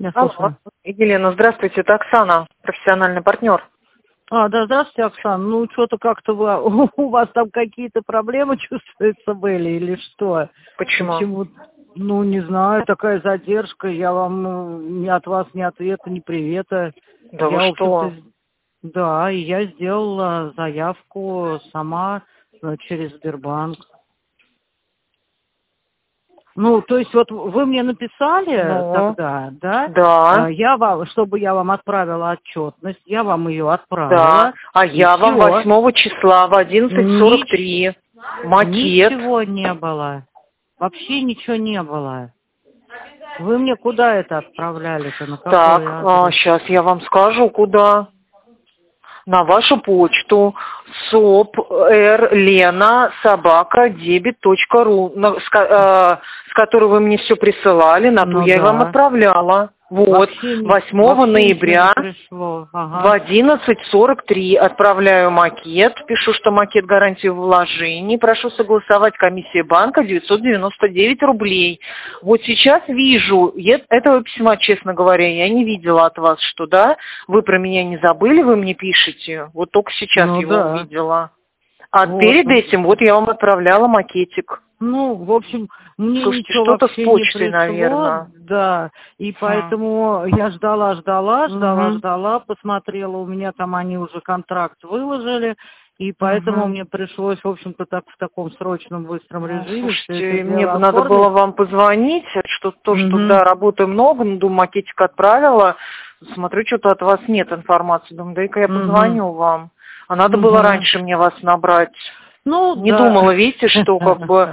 Я Алло, слушаю. Елена, здравствуйте, это Оксана, профессиональный партнер. Да, здравствуйте, Оксана. Ну, что-то как-то у вас там какие-то проблемы чувствуются были или что? Почему? Почему? Ну, не знаю, такая задержка. Я вам ни от вас ни ответа, ни привета. Да вы Я, в общем-то, что? да, и я сделала заявку сама через Сбербанк. Ну, то есть вот вы мне написали Ну, тогда, да, да, чтобы я вам отправила отчетность, я вам ее да. отправила, А и я вам все. 8 числа в 11:43 макет. Ничего не было. Вообще ничего не было. Вы мне куда это отправляли-то, на какой Так, адрес? сейчас я вам скажу, куда. На вашу почту soprlena@debit.ru, с которой вы мне все присылали, на ту Ну я и вам да. отправляла. Вот, Вообще 8 ничего не ноября пришло. в Ага. 11:43 отправляю макет, пишу, что макет гарантии вложений, прошу согласовать, комиссия банка 999 рублей. Вот сейчас вижу, этого письма, честно говоря, я не видела от вас, что да, вы про меня не забыли, вы мне пишете, вот только сейчас Ну его да. увидела. А Вот. перед этим вот я вам отправляла макетик. Ну, в общем, мне Слушайте, ничего что-то с вообще не почтой, пришло, наверное. да, и поэтому я Угу. ждала, посмотрела, у меня там они уже контракт выложили, и поэтому Угу. мне пришлось, в общем-то, так в таком срочном, быстром Ну, режиме все это слушайте, мне дело бы надо было оформить. вам позвонить, что тоже тут, Угу, да, работы много, ну, думаю, макетик отправила, смотрю, что-то от вас нет информации, думаю, дай-ка я угу, позвоню вам. А надо было угу. раньше мне вас набрать. Ну, Не да. думала, видите, что как бы,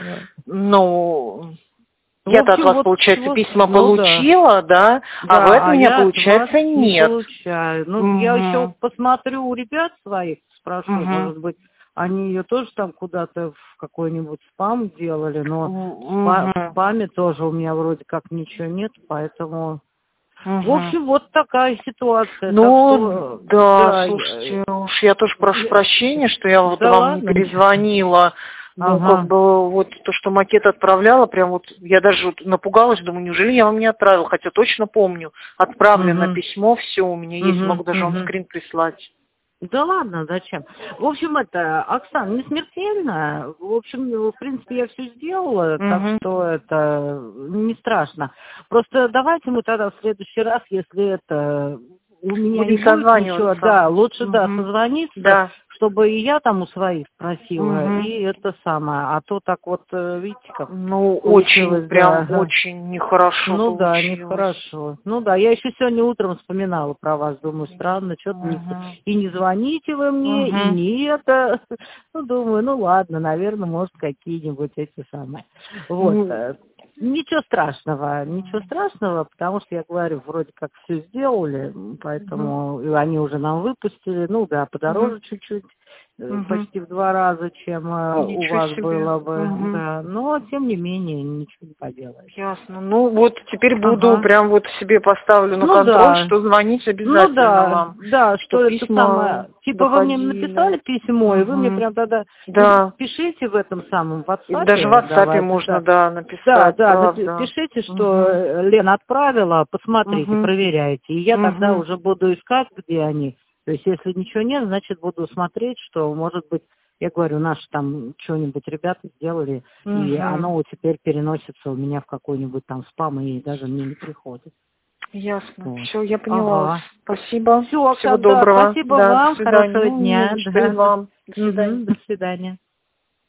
ну, В я-то от общем, вас, вот, получается, письма ну да. получила, да, а вы от Да, а меня, я от вас получается, не нет. получаю. Ну, я еще Угу, посмотрю у ребят своих, спрошу, угу, может быть, они ее тоже там куда-то в какой-нибудь спам делали, но в угу, спаме тоже у меня вроде как ничего нет, поэтому... В угу. общем, вот такая ситуация. Так Ну, что, да, да, слушайте, уж я тоже прошу прощения, что я вот да вам не ладно, ничего. перезвонила. Ну, как Ага. бы, вот то, что макет отправляла, прям вот, я даже вот напугалась, думаю, неужели я вам не отправила, хотя точно помню, отправлено Угу, письмо, все у меня есть, угу, могу даже вам угу. скрин прислать. Да ладно, зачем? В общем, это, Оксана, не смертельно. В общем, в принципе, я все сделала, так Угу. что это не страшно. Просто давайте мы тогда в следующий раз, если это у меня не Будем будет ничего, созваниваться. да, лучше, да, Угу. созвониться, Да. чтобы и я там у своих спросила, Угу. и это самое. А то так вот, видите, как Ну, очень, получилось, прям да. очень нехорошо Ну да, получилось. нехорошо. Ну да, я еще сегодня утром вспоминала про вас, думаю, странно, что-то не... Угу. И не звоните вы мне, и Угу. не это. Ну, думаю, ну ладно, наверное, может, какие-нибудь эти самые. Вот. Ничего страшного, потому что, я говорю, вроде как все сделали, Угу. поэтому и они уже нам выпустили, ну да, Угу. подороже чуть-чуть, Угу. почти в 2 раза, чем у Ничего вас себе. было бы, Угу. да, но тем не менее ничего не поделаешь. Ясно. Ну вот теперь буду Ага. прям вот себе поставлю на Ну контроль, да, что звонить ну обязательно да, вам, да, что что это письма самое, типа вы мне доходили. написали письмо, и вы мне Угу. прям тогда Да. пишите в этом самом И даже в WhatsApp, WhatsApp давайте, можно, да. да, Да, написать, да, правда. пишите, что Угу. Лена отправила, посмотрите, Угу. проверяйте, и я тогда Угу. уже буду искать, где они. То есть, если ничего нет, значит, буду смотреть, что, может быть, я говорю, наши там что-нибудь ребята сделали, и Угу. оно вот теперь переносится у меня в какой-нибудь там спам, и даже мне не приходит. Ясно. Вот. Все, я поняла вас. Ага. Спасибо. Все, Всего Оксана, да, доброго. спасибо Да, до вам, свидания. хорошего Ну, не дня, за что и да, вам. До свидания. до свидания.